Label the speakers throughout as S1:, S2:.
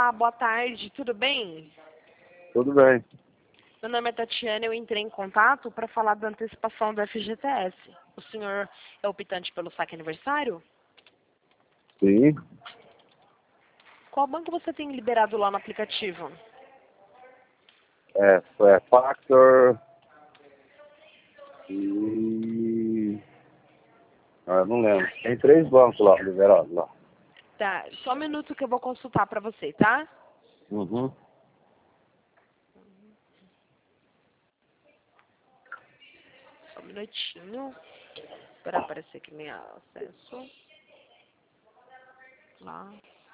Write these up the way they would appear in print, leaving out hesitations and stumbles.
S1: Olá, boa tarde, tudo bem?
S2: Tudo bem.
S1: Meu nome é Tatiana, eu entrei em contato para falar da antecipação do FGTS. O senhor é optante pelo saque aniversário?
S2: Sim.
S1: Qual banco você tem liberado lá no aplicativo?
S2: É Factor e... Ah, não lembro. Tem 3 bancos lá, liberados lá.
S1: Tá, só um minuto que eu vou consultar para você, tá?
S2: Uhum.
S1: Só um minutinho para aparecer aqui meu acesso. Lá.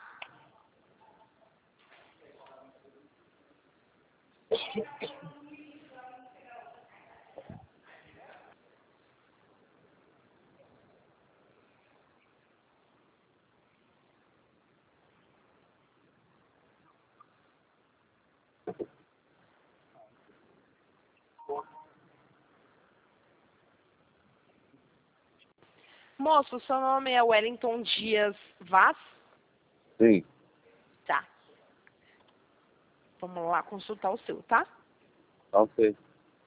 S1: Moço, seu nome é Wellington Dias Vaz?
S2: Sim.
S1: Tá. Vamos lá consultar o seu, tá?
S2: Tá ok.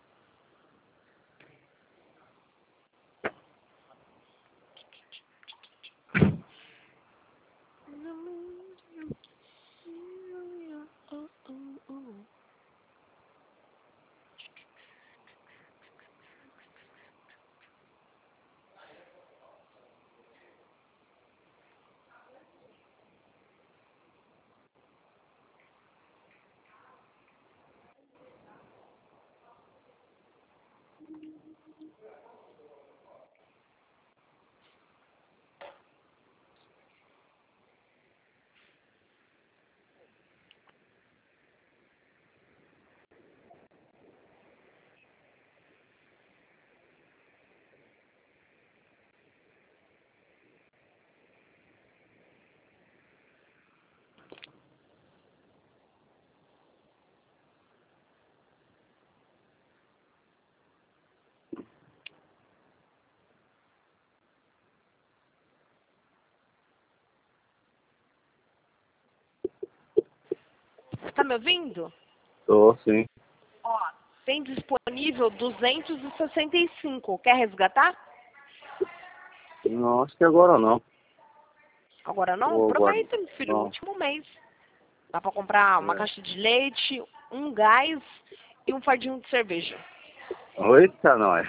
S1: Tá me ouvindo?
S2: Tô, sim.
S1: Ó, tem disponível 265. Quer resgatar?
S2: Não, acho que agora não.
S1: Agora não?
S2: Vou guardar.
S1: Aproveita, meu filho,
S2: Não.
S1: último mês. Dá pra comprar uma
S2: É.
S1: caixa de leite, um gás e um fardinho de cerveja.
S2: Eita, nós.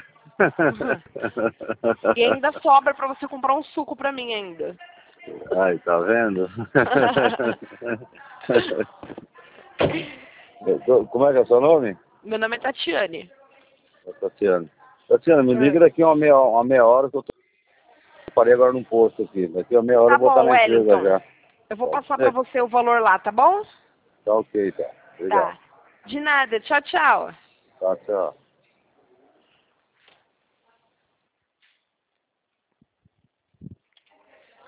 S1: E ainda sobra pra você comprar um suco pra mim ainda.
S2: Ai, tá vendo? Como é que é o seu nome?
S1: Meu nome é Tatiane.
S2: É Tatiana. Tatiana, me liga daqui uma meia hora que eu parei agora num posto aqui. Daqui uma meia hora
S1: Tá
S2: eu vou estar
S1: bom,
S2: na empresa
S1: Wellington.
S2: já.
S1: Eu vou
S2: Pode
S1: passar pra
S2: ser?
S1: você o valor lá, tá bom?
S2: Tá ok, tá. Obrigado.
S1: Tá. De nada. Tchau, tchau.
S2: Tá, tchau.